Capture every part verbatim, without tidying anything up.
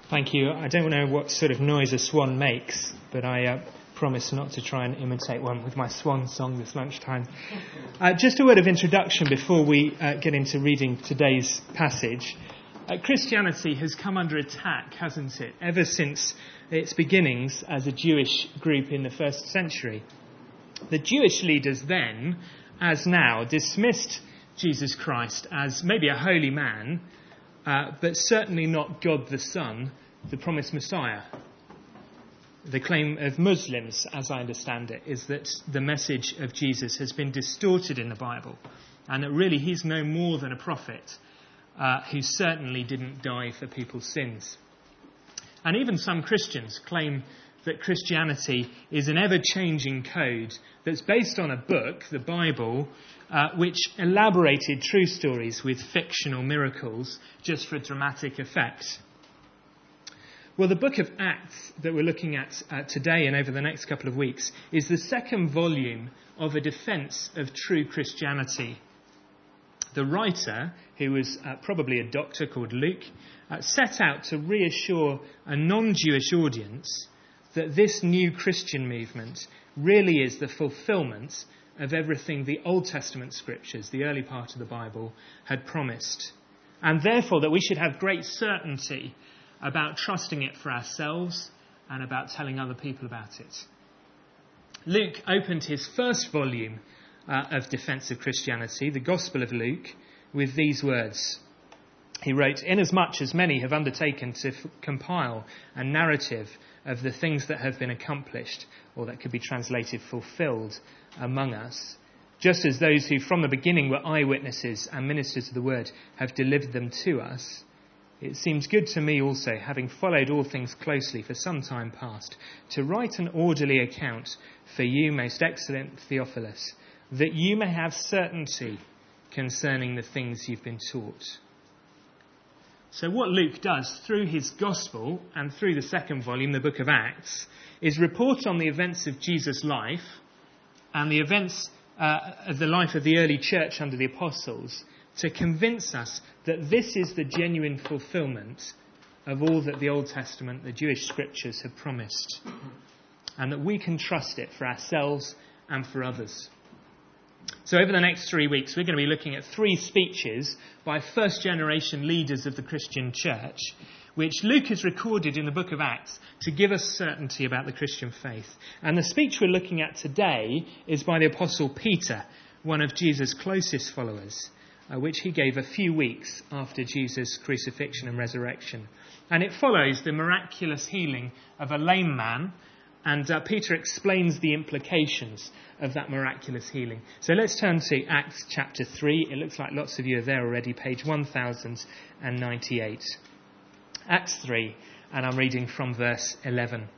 Thank you. I don't know what sort of noise a swan makes, but I uh, promise not to try and imitate one with my swan song this lunchtime. Uh, just a word of introduction before we uh, get into reading today's passage. Uh, Christianity has come under attack, hasn't it, ever since its beginnings as a Jewish group in the first century. The Jewish leaders then, as now, dismissed Jesus Christ as maybe a holy man, Uh, but certainly not God the Son, the promised Messiah. The claim of Muslims, as I understand it, is that the message of Jesus has been distorted in the Bible, and that really he's no more than a prophet uh, who certainly didn't die for people's sins. And even some Christians claim that Christianity is an ever-changing code that's based on a book, the Bible, uh, which elaborated true stories with fictional miracles just for dramatic effect. Well, the book of Acts that we're looking at uh, today and over the next couple of weeks is the second volume of a defence of true Christianity. The writer, who was uh, probably a doctor called Luke, uh, set out to reassure a non-Jewish audience that this new Christian movement really is the fulfilment of everything the Old Testament scriptures, the early part of the Bible, had promised. And therefore that we should have great certainty about trusting it for ourselves and about telling other people about it. Luke opened his first volume uh, of Defence of Christianity, the Gospel of Luke, with these words. He wrote, "Inasmuch as many have undertaken to f- compile a narrative of the things that have been accomplished," or that could be translated fulfilled, "among us, just as those who from the beginning were eyewitnesses and ministers of the word have delivered them to us, it seems good to me also, having followed all things closely for some time past, to write an orderly account for you, most excellent Theophilus, that you may have certainty concerning the things you've been taught." So what Luke does through his gospel and through the second volume, the book of Acts, is report on the events of Jesus' life and the events uh, of the life of the early church under the apostles to convince us that this is the genuine fulfilment of all that the Old Testament, the Jewish scriptures, have promised, and that we can trust it for ourselves and for others. So over the next three weeks, we're going to be looking at three speeches by first-generation leaders of the Christian church, which Luke has recorded in the book of Acts to give us certainty about the Christian faith. And the speech we're looking at today is by the Apostle Peter, one of Jesus' closest followers, uh, which he gave a few weeks after Jesus' crucifixion and resurrection. And it follows the miraculous healing of a lame man, and uh, Peter explains the implications of that miraculous healing. So let's turn to Acts chapter three. It looks like lots of you are there already, page one thousand ninety-eight. Acts three, and I'm reading from verse eleven.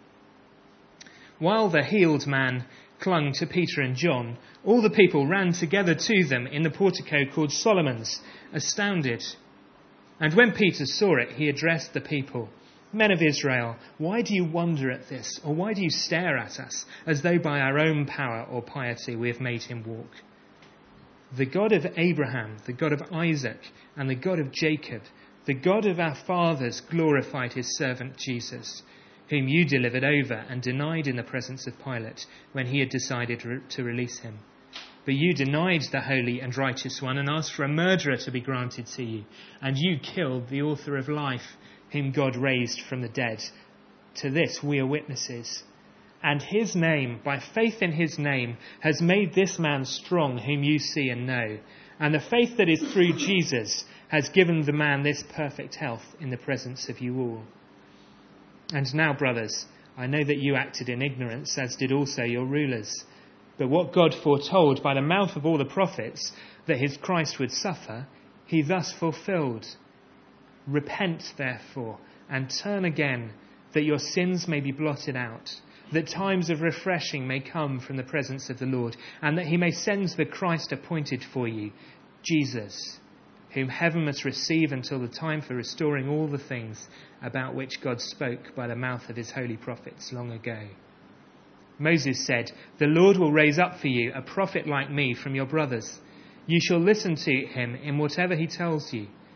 "While the healed man clung to Peter and John, all the people ran together to them in the portico called Solomon's, astounded. And when Peter saw it, he addressed the people. 'Men of Israel, why do you wonder at this, or why do you stare at us, as though by our own power or piety we have made him walk? The God of Abraham, the God of Isaac, and the God of Jacob, the God of our fathers, glorified his servant Jesus, whom you delivered over and denied in the presence of Pilate when he had decided to release him. But you denied the holy and righteous one and asked for a murderer to be granted to you, and you killed the author of life, whom God raised from the dead. To this we are witnesses. And his name, by faith in his name, has made this man strong whom you see and know. And the faith that is through Jesus has given the man this perfect health in the presence of you all. And now, brothers, I know that you acted in ignorance, as did also your rulers. But what God foretold by the mouth of all the prophets, that his Christ would suffer, he thus fulfilled. Repent, therefore, and turn again, that your sins may be blotted out, that times of refreshing may come from the presence of the Lord, and that he may send the Christ appointed for you, Jesus, whom heaven must receive until the time for restoring all the things about which God spoke by the mouth of his holy prophets long ago. Moses said, 'The Lord will raise up for you a prophet like me from your brothers. You shall listen to him in whatever he tells you.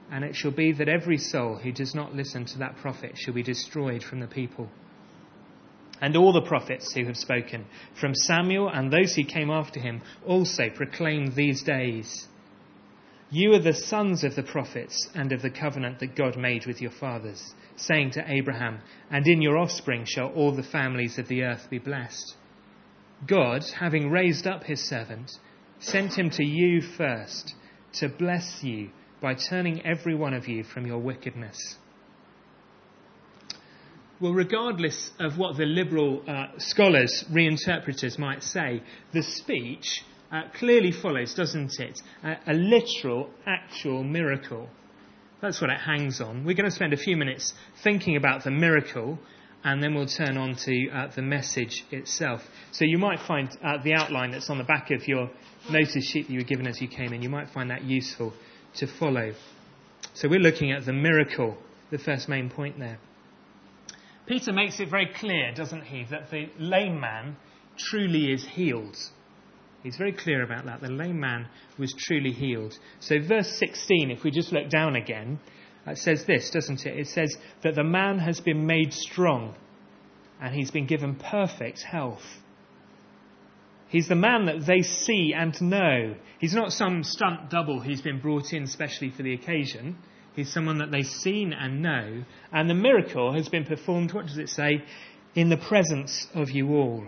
and it shall be that every soul who does not listen to that prophet shall be destroyed from the people. And all the prophets who have spoken, from Samuel and those who came after him, also proclaim these days. You are the sons of the prophets and of the covenant that God made with your fathers, saying to Abraham, and in your offspring shall all the families of the earth be blessed. God, having raised up his servant, sent him to you first, to bless you by turning every one of you from your wickedness. Well, regardless of what the liberal uh, scholars, reinterpreters might say, the speech uh, clearly follows, doesn't it? Uh, a literal, actual miracle. That's what it hangs on. We're going to spend a few minutes thinking about the miracle, and then we'll turn on to uh, the message itself. So you might find uh, the outline that's on the back of your notice sheet that you were given as you came in. You might find that useful to follow. So we're looking at the miracle, the first main point there. Peter makes it very clear, doesn't he, that the lame man truly is healed. He's very clear about that. The lame man was truly healed. So verse sixteen, if we just look down again, it says this, doesn't it? It says that the man has been made strong and he's been given perfect health. He's the man that they see and know. He's not some stunt double who's been brought in specially for the occasion. He's someone that they've seen and know. And the miracle has been performed, what does it say? In the presence of you all.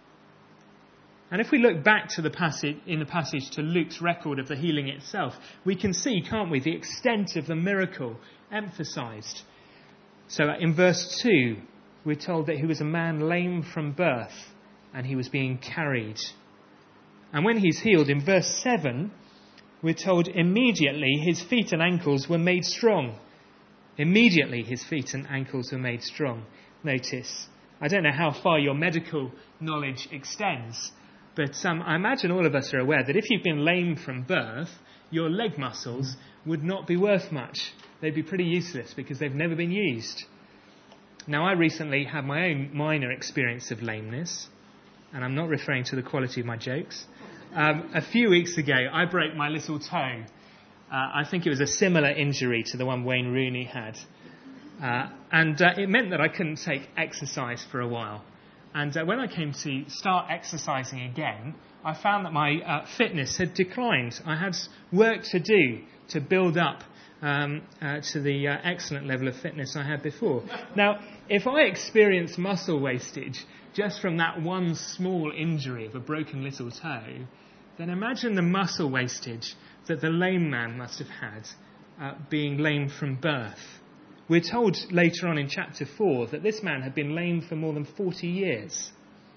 And if we look back to the passage, in the passage to Luke's record of the healing itself, we can see, can't we, the extent of the miracle emphasised. So in verse two, we're told that he was a man lame from birth and he was being carried. And when he's healed, in verse seven, we're told immediately his feet and ankles were made strong. Immediately his feet and ankles were made strong. Notice, I don't know how far your medical knowledge extends, but um, I imagine all of us are aware that if you've been lame from birth, your leg muscles would not be worth much. They'd be pretty useless because they've never been used. Now, I recently had my own minor experience of lameness, and I'm not referring to the quality of my jokes. Um, a few weeks ago, I broke my little toe. Uh, I think it was a similar injury to the one Wayne Rooney had. Uh, and uh, it meant that I couldn't take exercise for a while. And uh, when I came to start exercising again, I found that my uh, fitness had declined. I had work to do to build up um, uh, to the uh, excellent level of fitness I had before. Now, if I experience muscle wastage just from that one small injury of a broken little toe, then imagine the muscle wastage that the lame man must have had uh, being lame from birth. We're told later on in chapter four that this man had been lame for more than forty years.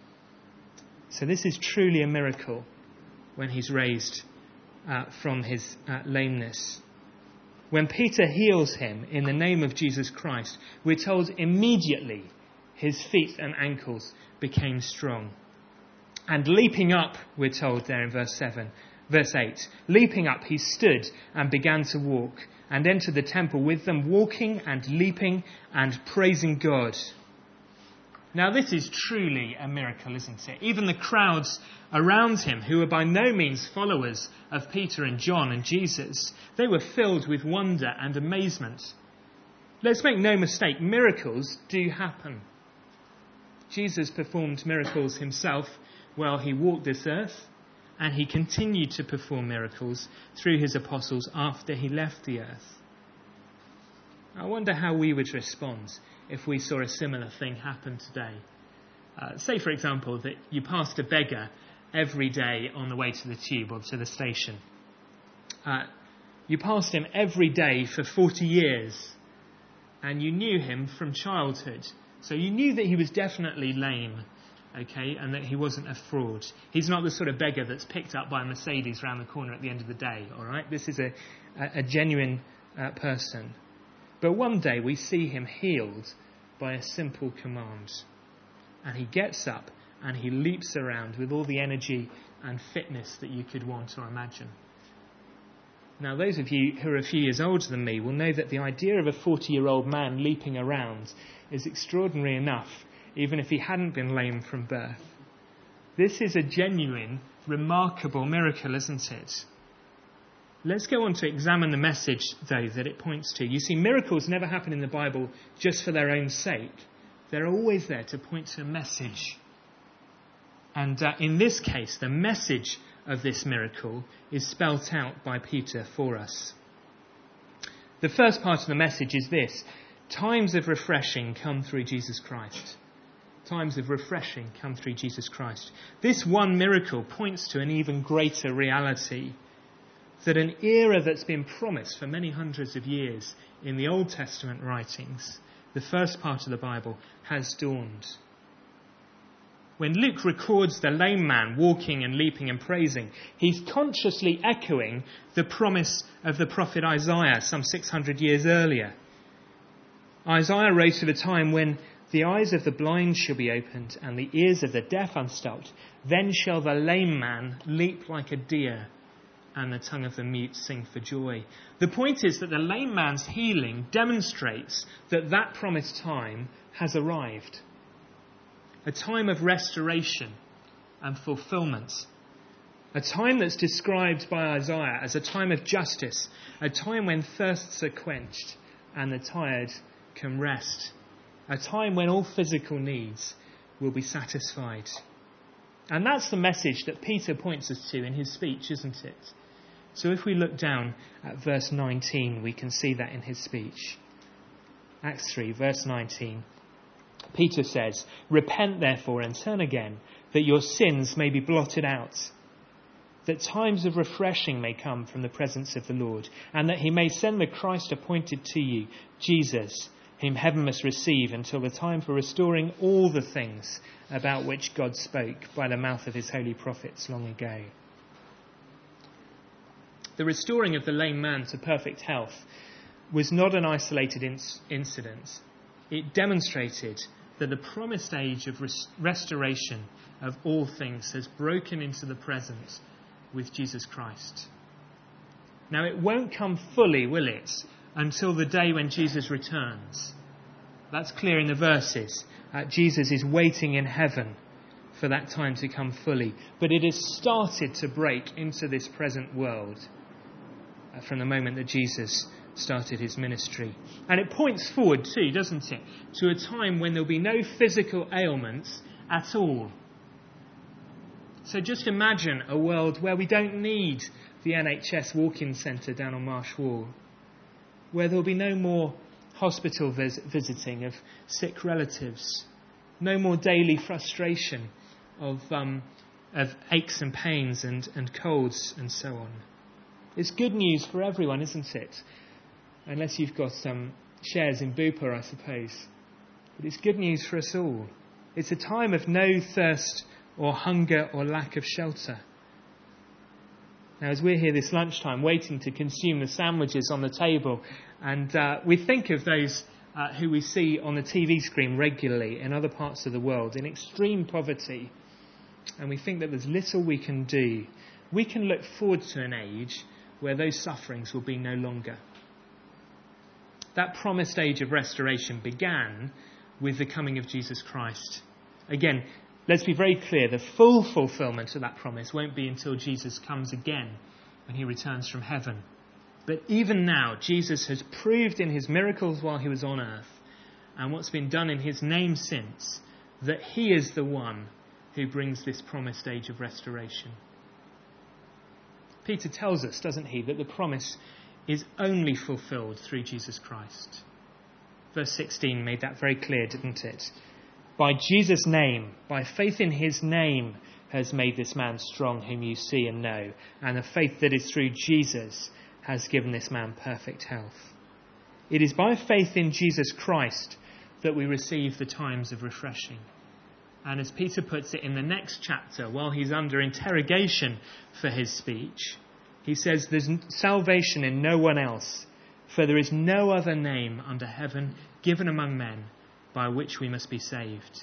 So this is truly a miracle when he's raised uh, from his uh, lameness. When Peter heals him in the name of Jesus Christ, we're told immediately his feet and ankles became strong. And leaping up, we're told there in verse seven, verse eight, leaping up, he stood and began to walk and entered the temple with them, walking and leaping and praising God. Now this is truly a miracle, isn't it? Even the crowds around him, who were by no means followers of Peter and John and Jesus, they were filled with wonder and amazement. Let's make no mistake, miracles do happen. Jesus performed miracles himself while he walked this earth, and he continued to perform miracles through his apostles after he left the earth. I wonder how we would respond if we saw a similar thing happen today. Uh, say, for example, that you passed a beggar every day on the way to the tube or to the station. Uh, you passed him every day for forty years, and you knew him from childhood. So you knew that he was definitely lame, okay, and that he wasn't a fraud. He's not the sort of beggar that's picked up by a Mercedes round the corner at the end of the day, all right? This is a, a, a genuine uh, person. But one day we see him healed by a simple command. And he gets up and he leaps around with all the energy and fitness that you could want or imagine. Now, those of you who are a few years older than me will know that the idea of a forty-year-old man leaping around is extraordinary enough, even if he hadn't been lame from birth. This is a genuine, remarkable miracle, isn't it? Let's go on to examine the message, though, that it points to. You see, miracles never happen in the Bible just for their own sake. They're always there to point to a message. And uh, in this case, the message of this miracle is spelt out by Peter for us. The first part of the message is this: times of refreshing come through Jesus Christ. Times of refreshing come through Jesus Christ. This one miracle points to an even greater reality, that an era that's been promised for many hundreds of years in the Old Testament writings, the first part of the Bible, has dawned. When Luke records the lame man walking and leaping and praising, he's consciously echoing the promise of the prophet Isaiah some six hundred years earlier. Isaiah wrote of a time when the eyes of the blind shall be opened and the ears of the deaf unstopped. Then shall the lame man leap like a deer and the tongue of the mute sing for joy. The point is that the lame man's healing demonstrates that that promised time has arrived. A time of restoration and fulfillment. A time that's described by Isaiah as a time of justice. A time when thirsts are quenched and the tired can rest. A time when all physical needs will be satisfied. And that's the message that Peter points us to in his speech, isn't it? So if we look down at verse nineteen, we can see that in his speech. Acts three, verse nineteen. Peter says, "Repent therefore and turn again, that your sins may be blotted out, that times of refreshing may come from the presence of the Lord, and that he may send the Christ appointed to you, Jesus, whom heaven must receive until the time for restoring all the things about which God spoke by the mouth of his holy prophets long ago." The restoring of the lame man to perfect health was not an isolated inc- incident. It demonstrated that the promised age of res- restoration of all things has broken into the present with Jesus Christ. Now, it won't come fully, will it, until the day when Jesus returns. That's clear in the verses. Uh, Jesus is waiting in heaven for that time to come fully. But it has started to break into this present world uh, from the moment that Jesus started his ministry. And it points forward too, doesn't it, to a time when there'll be no physical ailments at all. So just imagine a world where we don't need the N H S walk-in centre down on Marsh Wall, where there'll be no more hospital vis- visiting of sick relatives, no more daily frustration of um, of aches and pains and, and colds and so on. It's good news for everyone, isn't it? Unless you've got some shares in Bupa, I suppose. But it's good news for us all. It's a time of no thirst or hunger or lack of shelter. Now, as we're here this lunchtime waiting to consume the sandwiches on the table, and uh, we think of those uh, who we see on the T V screen regularly in other parts of the world in extreme poverty, and we think that there's little we can do, we can look forward to an age where those sufferings will be no longer. That promised age of restoration began with the coming of Jesus Christ. Again, let's be very clear, the full fulfillment of that promise won't be until Jesus comes again when he returns from heaven. But even now, Jesus has proved in his miracles while he was on earth, and what's been done in his name since, that he is the one who brings this promised age of restoration. Peter tells us, doesn't he, that the promise is only fulfilled through Jesus Christ. Verse sixteen made that very clear, didn't it? By Jesus' name, by faith in his name, has made this man strong whom you see and know. And the faith that is through Jesus has given this man perfect health. It is by faith in Jesus Christ that we receive the times of refreshing. And as Peter puts it in the next chapter, while he's under interrogation for his speech, he says, "There's salvation in no one else, for there is no other name under heaven given among men by which we must be saved."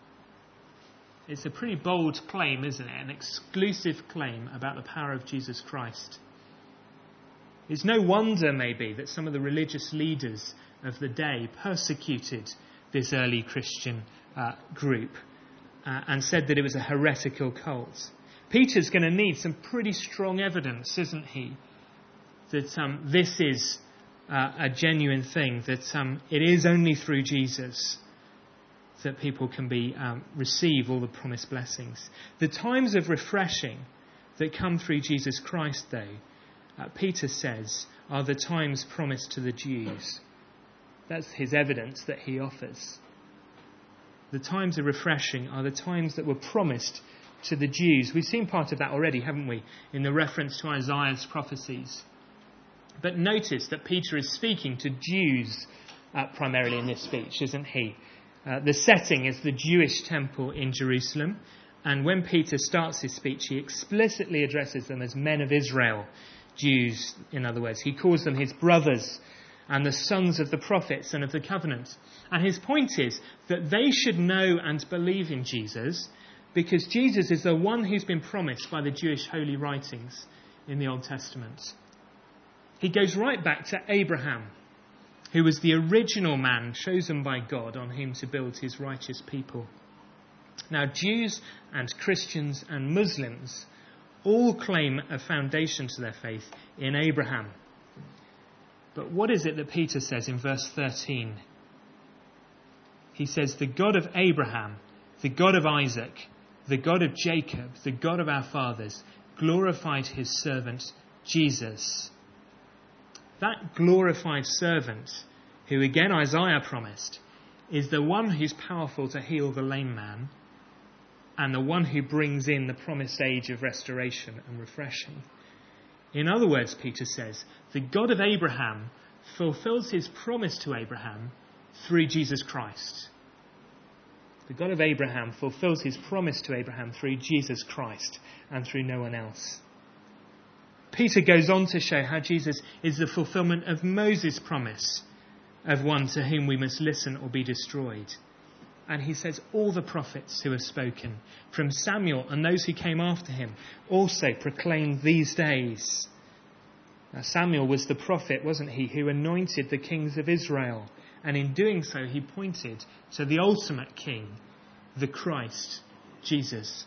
It's a pretty bold claim, isn't it? An exclusive claim about the power of Jesus Christ. It's no wonder, maybe, that some of the religious leaders of the day persecuted this early Christian uh, group uh, and said that it was a heretical cult. Peter's going to need some pretty strong evidence, isn't he, that um, this is uh, a genuine thing, that um, it is only through Jesus that people can be um, receive all the promised blessings. The times of refreshing that come through Jesus Christ, though, uh, Peter says, are the times promised to the Jews. That's his evidence that he offers. The times of refreshing are the times that were promised to the Jews. We've seen part of that already, haven't we, in the reference to Isaiah's prophecies. But notice that Peter is speaking to Jews uh, primarily in this speech, isn't he? Uh, the setting is the Jewish temple in Jerusalem. And when Peter starts his speech, he explicitly addresses them as men of Israel, Jews, in other words. He calls them his brothers and the sons of the prophets and of the covenant. And his point is that they should know and believe in Jesus, because Jesus is the one who's been promised by the Jewish holy writings in the Old Testament. He goes right back to Abraham, who was the original man chosen by God on whom to build his righteous people. Now, Jews and Christians and Muslims all claim a foundation to their faith in Abraham. But what is it that Peter says in verse thirteen? He says, the God of Abraham, the God of Isaac, the God of Jacob, the God of our fathers, glorified his servant Jesus. That glorified servant, who again Isaiah promised, is the one who's powerful to heal the lame man and the one who brings in the promised age of restoration and refreshing. In other words, Peter says, the God of Abraham fulfills his promise to Abraham through Jesus Christ. The God of Abraham fulfills his promise to Abraham through Jesus Christ and through no one else. Peter goes on to show how Jesus is the fulfillment of Moses' promise of one to whom we must listen or be destroyed. And he says all the prophets who have spoken, from Samuel and those who came after him, also proclaimed these days. Now, Samuel was the prophet, wasn't he, who anointed the kings of Israel. And in doing so, he pointed to the ultimate king, the Christ, Jesus.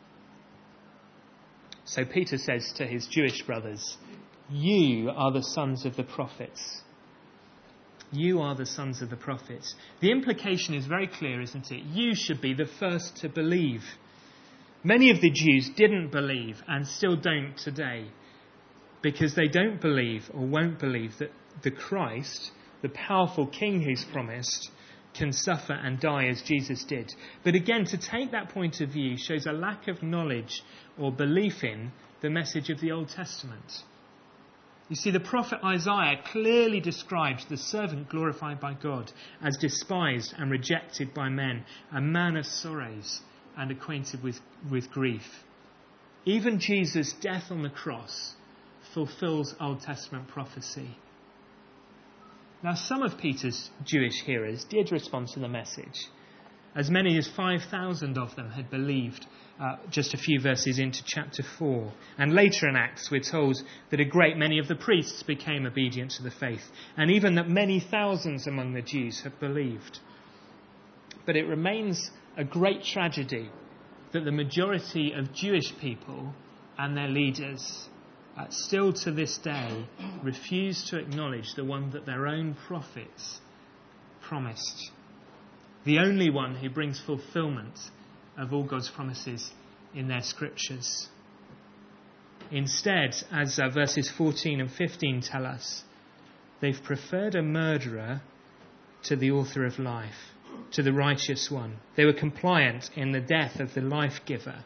So Peter says to his Jewish brothers, you are the sons of the prophets. You are the sons of the prophets. The implication is very clear, isn't it? You should be the first to believe. Many of the Jews didn't believe and still don't today, because they don't believe or won't believe that the Christ, the powerful king who's promised, can suffer and die as Jesus did. But again, to take that point of view shows a lack of knowledge or belief in the message of the Old Testament. You see, the prophet Isaiah clearly describes the servant glorified by God as despised and rejected by men, a man of sorrows and acquainted with, with grief. Even Jesus' death on the cross fulfills Old Testament prophecy. Now, some of Peter's Jewish hearers did respond to the message. As many as five thousand of them had believed uh, just a few verses into chapter four. And later in Acts, we're told that a great many of the priests became obedient to the faith, and even that many thousands among the Jews have believed. But it remains a great tragedy that the majority of Jewish people and their leaders Uh, still to this day refuse to acknowledge the one that their own prophets promised, the only one who brings fulfillment of all God's promises in their scriptures. Instead, as uh, verses fourteen and fifteen tell us, they've preferred a murderer to the author of life, to the righteous one. They were compliant in the death of the life giver.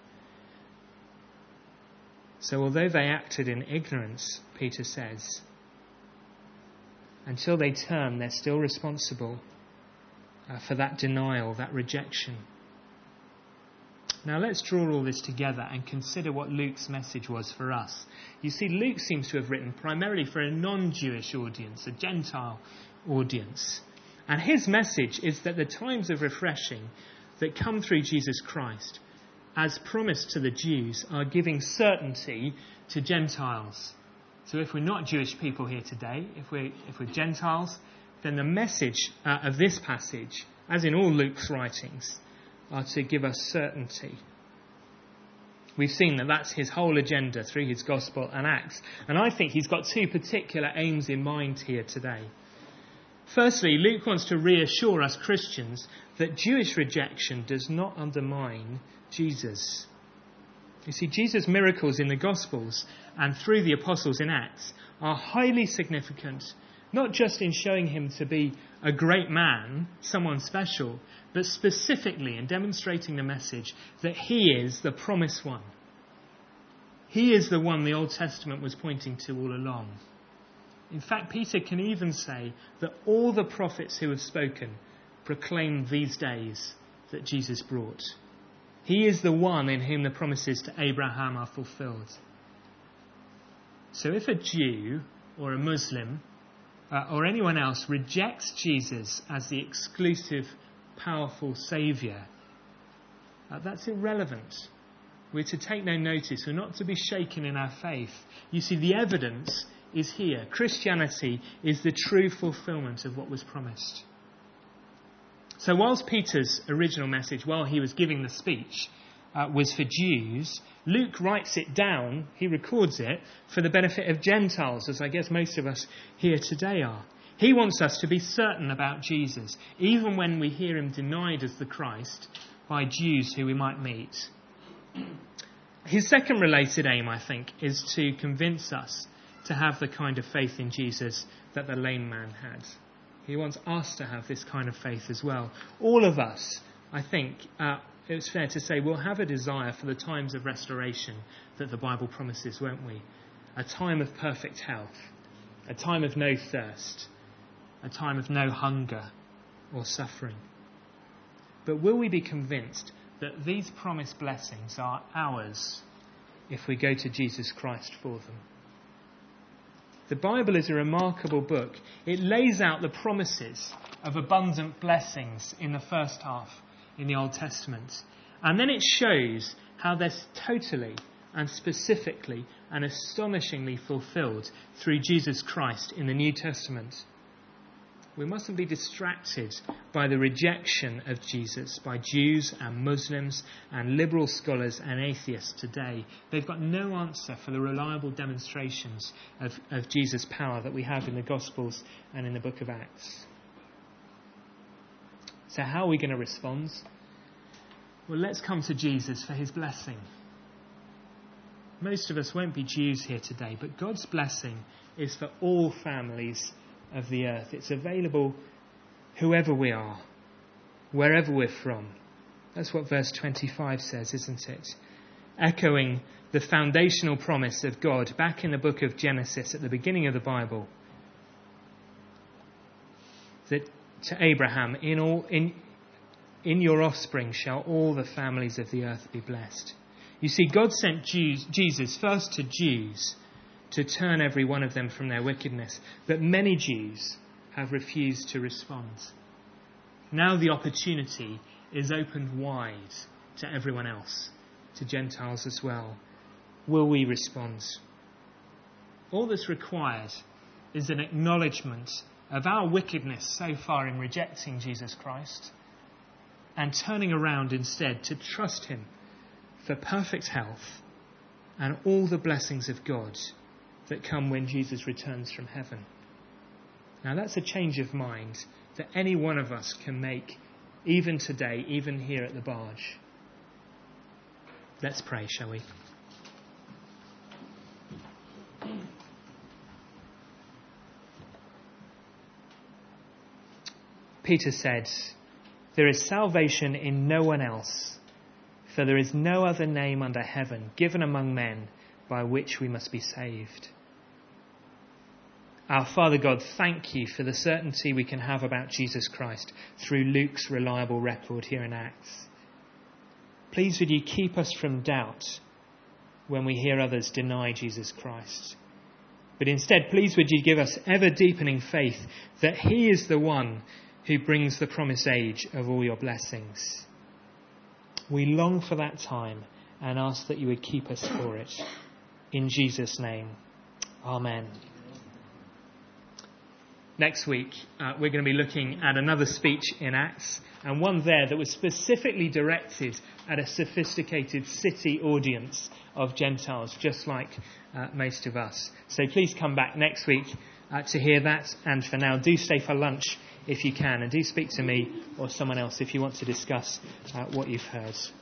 So although they acted in ignorance, Peter says, until they turn, they're still responsible uh, for that denial, that rejection. Now let's draw all this together and consider what Luke's message was for us. You see, Luke seems to have written primarily for a non-Jewish audience, a Gentile audience. And his message is that the times of refreshing that come through Jesus Christ, as promised to the Jews, are giving certainty to Gentiles. So if we're not Jewish people here today, if we're, if we're Gentiles, then the message uh, of this passage, as in all Luke's writings, are to give us certainty. We've seen that that's his whole agenda through his gospel and Acts. And I think he's got two particular aims in mind here today. Firstly, Luke wants to reassure us Christians that Jewish rejection does not undermine Jesus. You see, Jesus' miracles in the Gospels and through the apostles in Acts are highly significant, not just in showing him to be a great man, someone special, but specifically in demonstrating the message that he is the promised one. He is the one the Old Testament was pointing to all along. In fact, Peter can even say that all the prophets who have spoken proclaim these days that Jesus brought. He is the one in whom the promises to Abraham are fulfilled. So if a Jew or a Muslim uh, or anyone else rejects Jesus as the exclusive, powerful Saviour, uh, that's irrelevant. We're to take no notice. We're not to be shaken in our faith. You see, the evidence is here. Christianity is the true fulfilment of what was promised. So whilst Peter's original message, while he was giving the speech, uh, was for Jews, Luke writes it down, he records it, for the benefit of Gentiles, as I guess most of us here today are. He wants us to be certain about Jesus, even when we hear him denied as the Christ by Jews who we might meet. His second related aim, I think, is to convince us to have the kind of faith in Jesus that the lame man had. He wants us to have this kind of faith as well. All of us, I think, uh, it's fair to say, will have a desire for the times of restoration that the Bible promises, won't we? A time of perfect health, a time of no thirst, a time of no hunger or suffering. But will we be convinced that these promised blessings are ours if we go to Jesus Christ for them? The Bible is a remarkable book. It lays out the promises of abundant blessings in the first half in the Old Testament. And then it shows how they're totally and specifically and astonishingly fulfilled through Jesus Christ in the New Testament. We mustn't be distracted by the rejection of Jesus by Jews and Muslims and liberal scholars and atheists today. They've got no answer for the reliable demonstrations of, of Jesus' power that we have in the Gospels and in the book of Acts. So how are we going to respond? Well, let's come to Jesus for his blessing. Most of us won't be Jews here today, but God's blessing is for all families of the earth. It's available whoever we are, wherever we're from. That's what verse twenty-five says, isn't it? Echoing the foundational promise of God back in the book of Genesis at the beginning of the Bible, that to Abraham, in all in in your offspring shall all the families of the earth be blessed. You see, God sent Jews, Jesus first to Jews to turn every one of them from their wickedness. But many Jews have refused to respond. Now the opportunity is opened wide to everyone else, to Gentiles as well. Will we respond? All that's required is an acknowledgement of our wickedness so far in rejecting Jesus Christ and turning around instead to trust him for perfect health and all the blessings of God that come when Jesus returns from heaven. Now that's a change of mind that any one of us can make, even today, even here at the barge. Let's pray, shall we? Peter said, "There is salvation in no one else, for there is no other name under heaven given among men by which we must be saved." Our Father God, thank you for the certainty we can have about Jesus Christ through Luke's reliable record here in Acts. Please would you keep us from doubt when we hear others deny Jesus Christ. But instead, please would you give us ever deepening faith that he is the one who brings the promised age of all your blessings. We long for that time and ask that you would keep us for it. In Jesus' name, amen. next week, uh, we're going to be looking at another speech in Acts, and one there that was specifically directed at a sophisticated city audience of Gentiles, just like uh, most of us. So please come back next week uh, to hear that, and for now, do stay for lunch if you can, and do speak to me or someone else if you want to discuss uh, what you've heard.